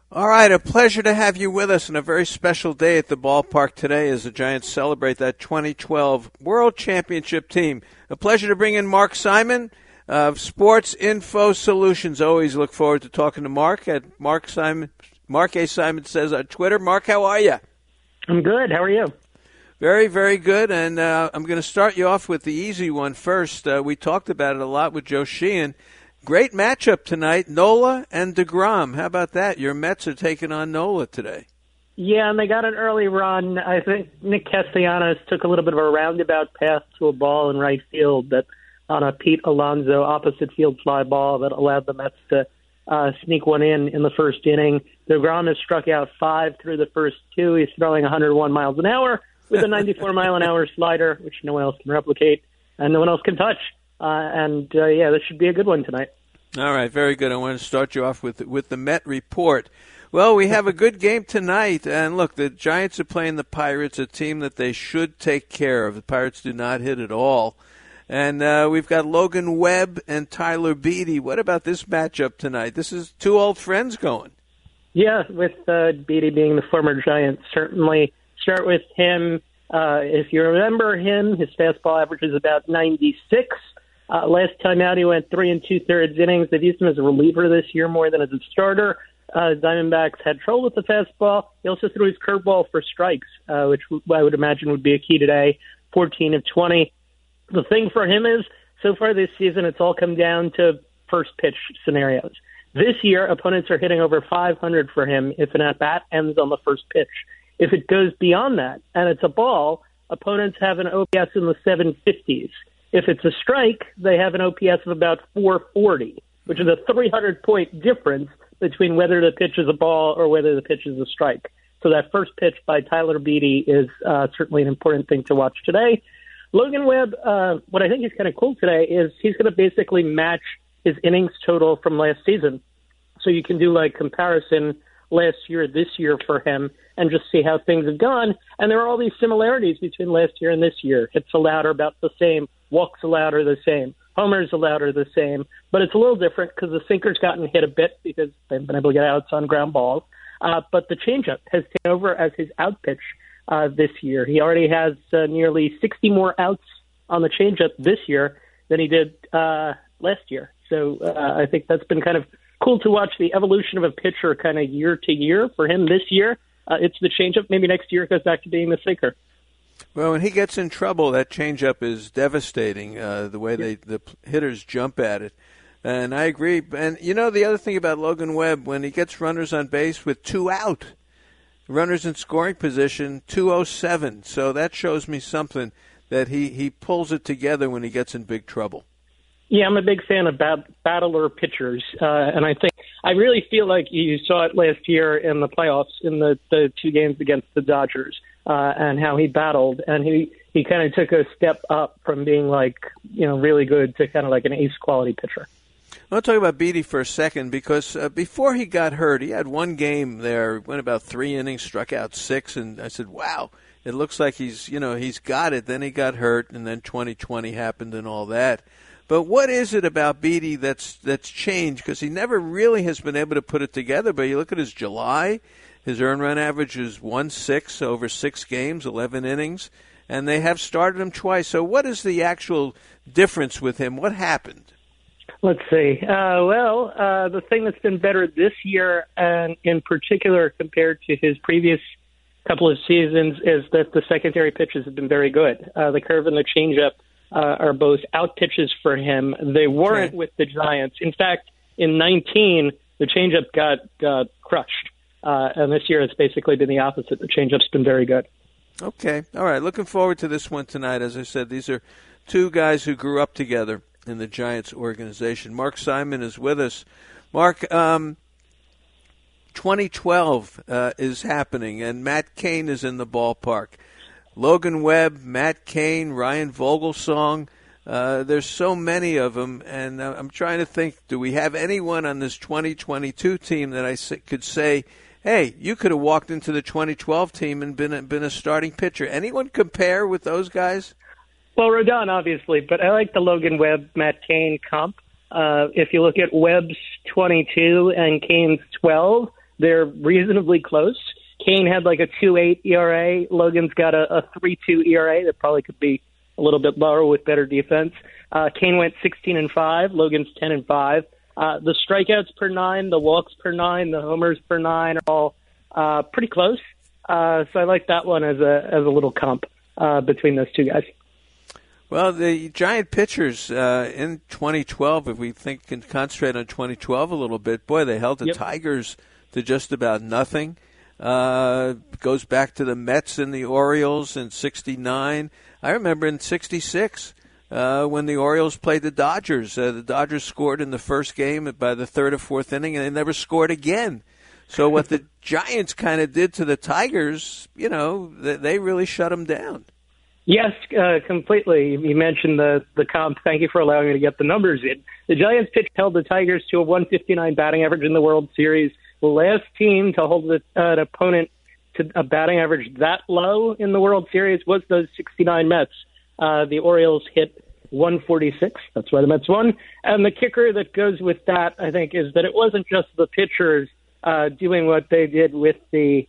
All right, a pleasure to have you with us, and a very special day at the ballpark today as the Giants celebrate that 2012 World Championship team. A pleasure to bring in Mark Simon of Sports Info Solutions. Always look forward to talking to Mark at Mark A. Simon Says on Twitter. Mark, how are you? I'm good. How are you? Very, very good, and I'm going to start you off with the easy one first. We talked about it a lot with Joe Sheehan. Great matchup tonight, Nola and DeGrom. How about that? Your Mets are taking on Nola today. Yeah, and they got an early run. I think Nick Castellanos took a little bit of a roundabout pass to a ball in right field that on a Pete Alonso opposite field fly ball that allowed the Mets to sneak one in the first inning. DeGrom has struck out 5 through the first 2. He's throwing 101 miles an hour with a 94-mile-an-hour slider, which no one else can replicate and no one else can touch. This should be a good one tonight. All right, very good. I want to start you off with the Met report. Well, we have a good game tonight, and look, the Giants are playing the Pirates, a team that they should take care of. The Pirates do not hit at all. And we've got Logan Webb and Tyler Beede. What about this matchup tonight? This is two old friends going. Yeah, with Beede being the former Giant, certainly start with him. If you remember him, his fastball average is about 96. Last time out, he went 3 2/3 innings. They've used him as a reliever this year more than as a starter. Diamondbacks had trouble with the fastball. He also threw his curveball for strikes, which I would imagine would be a key today, 14 of 20. The thing for him is, so far this season, it's all come down to first pitch scenarios. This year, opponents are hitting over 500 for him if an at-bat ends on the first pitch. If it goes beyond that and it's a ball, opponents have an OPS in the 750s. If it's a strike, they have an OPS of about 440, which is a 300-point difference between whether the pitch is a ball or whether the pitch is a strike. So that first pitch by Tyler Beede is certainly an important thing to watch today. Logan Webb, what I think is kind of cool today is he's going to basically match his innings total from last season. So you can do like comparison last year, this year for him, and just see how things have gone. And there are all these similarities between last year and this year. Hits allowed are about the same. Walks allowed are the same. Homers allowed are the same. But it's a little different because the sinker's gotten hit a bit because they've been able to get outs on ground balls. But the changeup has taken over as his out pitch this year. He already has nearly 60 more outs on the changeup this year than he did last year. So I think that's been kind of cool to watch the evolution of a pitcher kind of year to year. For him this year, it's the changeup. Maybe next year it goes back to being the sinker. Well, when he gets in trouble, that changeup is devastating, the way the hitters jump at it. And I agree. And, you know, the other thing about Logan Webb, when he gets runners on base with 2 out, runners in scoring position, 207. So that shows me something that he pulls it together when he gets in big trouble. Yeah, I'm a big fan of battler pitchers, and I really feel like you saw it last year in the playoffs in the 2 games against the Dodgers, and how he battled, and he kind of took a step up from being really good to kind of like an ace quality pitcher. I'll talk about Beede for a second because before he got hurt, he had one game there, went about 3 innings, struck out 6, and I said, wow, it looks like he's got it. Then he got hurt, and then 2020 happened and all that. But what is it about Beede that's changed? Because he never really has been able to put it together. But you look at his July, his earned run average is 1.6 over 6 games, 11 innings, and they have started him twice. So what is the actual difference with him? What happened? Let's see. The thing that's been better this year, and in particular compared to his previous couple of seasons, is that the secondary pitches have been very good. The curve and the changeup are both out pitches for him. They weren't with the Giants. In fact, in 19, the changeup got crushed. And this year it's basically been the opposite. The changeup's been very good. Okay. All right. Looking forward to this one tonight. As I said, these are 2 guys who grew up together in the Giants organization. Mark Simon is with us. Mark, 2012 is happening, and Matt Cain is in the ballpark. Logan Webb, Matt Cain, Ryan Vogelsong. There's so many of them, and I'm trying to think, do we have anyone on this 2022 team that I could say, hey, you could have walked into the 2012 team and been a starting pitcher? Anyone compare with those guys? Well, Rodon, obviously, but I like the Logan Webb, Matt Cain comp. If you look at Webb's 22 and Cain's 12, they're reasonably close. Kane had like a 2.8 ERA. Logan's got a 3.2 ERA that probably could be a little bit lower with better defense. Kane went 16-5. Logan's 10-5. The strikeouts per 9, the walks per 9, the homers per 9 are all pretty close. So I like that one as a little comp between those two guys. Well, the Giant pitchers in 2012, if we can concentrate on 2012 a little bit, boy, they held the Tigers to just about nothing. Goes back to the Mets and the Orioles in '69. I remember in '66 when the Orioles played the Dodgers. The Dodgers scored in the first game by the third or fourth inning, and they never scored again. So what the Giants kind of did to the Tigers, they really shut them down. Yes, completely. You mentioned the comp. Thank you for allowing me to get the numbers in. The Giants pitch held the Tigers to a 159 batting average in the World Series. The last team to hold an opponent to a batting average that low in the World Series was those 69 Mets. The Orioles hit 146. That's why the Mets won. And the kicker that goes with that, I think, is that it wasn't just the pitchers doing what they did with the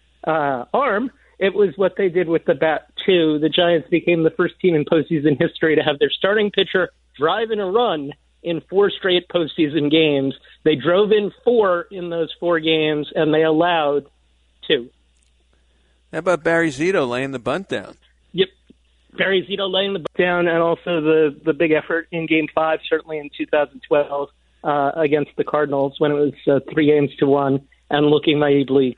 arm. It was what they did with the bat, too. The Giants became the first team in postseason history to have their starting pitcher drive in a run in 4 straight postseason games. They drove in 4 in those 4 games, and they allowed 2. How about Barry Zito laying the bunt down? Yep. Barry Zito laying the bunt down, and also the big effort in Game 5, certainly in 2012, against the Cardinals when it was 3-1 and looking mighty bleak.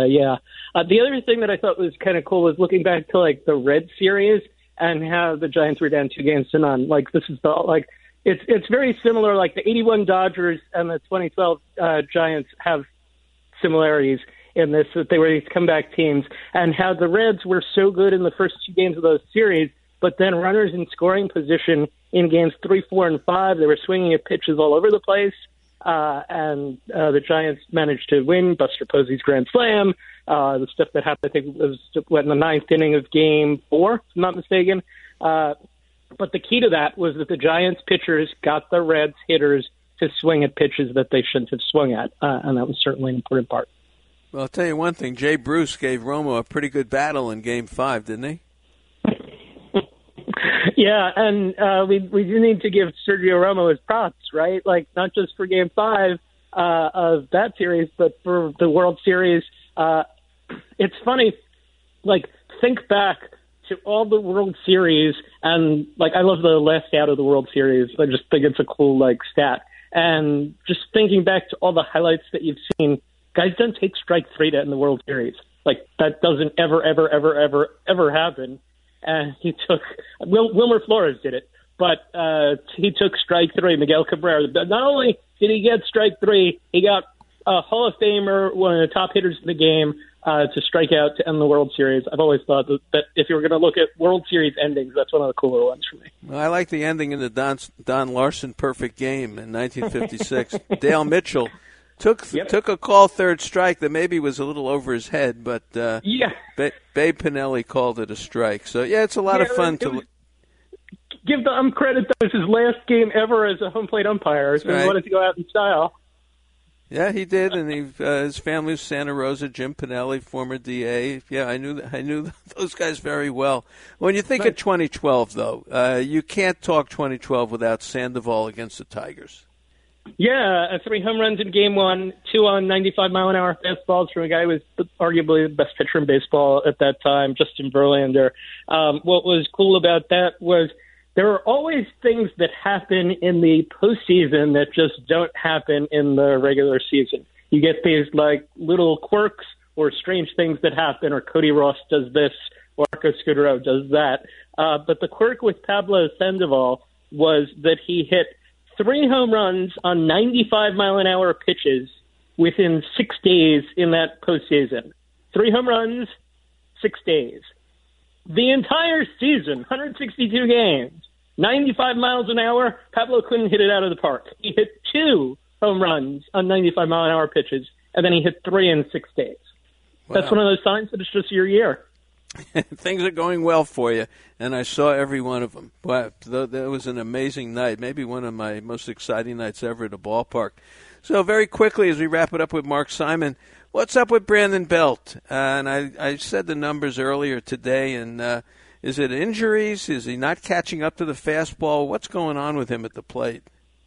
The other thing that I thought was kind of cool was looking back to like the Red Series and how the Giants were down 2-0. Like this is it's very similar. Like the '81 Dodgers and the 2012 Giants have similarities in this, that they were these comeback teams, and how the Reds were so good in the first 2 games of those series, but then runners in scoring position in games 3, 4, and 5, they were swinging at pitches all over the place. And the Giants managed to win Buster Posey's grand slam. The stuff that happened, I think, was in the 9th inning of Game 4, if I'm not mistaken. But the key to that was that the Giants pitchers got the Reds hitters to swing at pitches that they shouldn't have swung at, and that was certainly an important part. Well, I'll tell you one thing. Jay Bruce gave Romo a pretty good battle in Game 5, didn't he? Yeah, and we do need to give Sergio Romo his props, right? Like, not just for Game 5 of that series, but for the World Series. It's funny, like, think back to all the World Series, and, like, I love the last out of the World Series. I just think it's a cool, like, stat. And just thinking back to all the highlights that you've seen, guys don't take strike 3 to end the World Series. Like, that doesn't ever happen. And he took Wilmer Flores did it, but he took strike 3. Miguel Cabrera. Not only did he get strike 3, he got a Hall of Famer, one of the top hitters in the game, to strike out to end the World Series. I've always thought that if you were going to look at World Series endings, that's one of the cooler ones for me. Well, I like the ending in the Don Larson perfect game in 1956. Dale Mitchell took a call third strike that maybe was a little over his head, but Babe Pinelli called it a strike. So, it's a lot of fun to give the credit. That was his last game ever as a home plate umpire, so he wanted to go out in style. Yeah, he did, and his family was Santa Rosa. Jim Pinelli, former DA. Yeah, I knew those guys very well. When you think of 2012, though, you can't talk 2012 without Sandoval against the Tigers. Yeah, 3 home runs in Game 1, 2 on 95-mile-an-hour fastballs from a guy who was arguably the best pitcher in baseball at that time, Justin Verlander. What was cool about that was there are always things that happen in the postseason that just don't happen in the regular season. You get these like little quirks or strange things that happen, or Cody Ross does this, or Marco Scudero does that. But the quirk with Pablo Sandoval was that he hit 3 home runs on 95-mile-an-hour pitches within 6 days in that postseason. 3 home runs, 6 days. The entire season, 162 games, 95 miles an hour, Pablo couldn't hit it out of the park. He hit 2 home runs on 95-mile-an-hour pitches, and then he hit 3 in 6 days. Wow. That's one of those signs that it's just your year. Things are going well for you, and I saw every one of them. Wow, that was an amazing night, maybe one of my most exciting nights ever at a ballpark. So very quickly, as we wrap it up with Mark Simon, What's up with Brandon Belt? And I said the numbers earlier today, and is it injuries? Is he not catching up to the fastball? What's going on with him at the plate?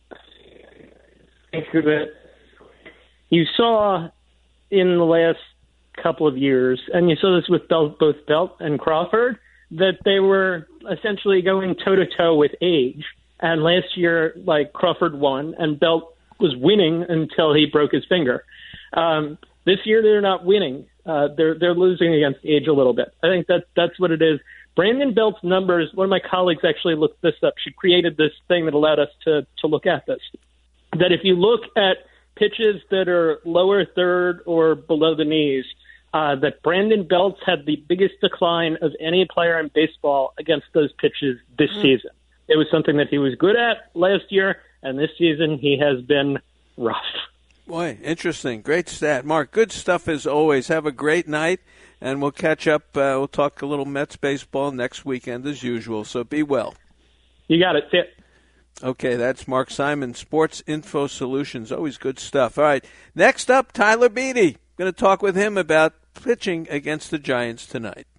You saw in the last couple of years, and you saw this with both Belt and Crawford, that they were essentially going toe-to-toe with age. And last year, like, Crawford won, and Belt was winning until he broke his finger. This year, they're not winning. They're losing against age a little bit. I think that's what it is. Brandon Belt's numbers, one of my colleagues actually looked this up. She created this thing that allowed us to look at this. That if you look at pitches that are lower third or below the knees, that Brandon Belt's had the biggest decline of any player in baseball against those pitches this season. It was something that he was good at last year, and this season he has been rough. Boy, interesting. Great stat. Mark, good stuff as always. Have a great night, and we'll catch up. We'll talk a little Mets baseball next weekend as usual, so be well. You got it. See ya. Okay, that's Mark Simon, Sports Info Solutions. Always good stuff. All right, next up, Tyler Beatty. Going to talk with him about pitching against the Giants tonight.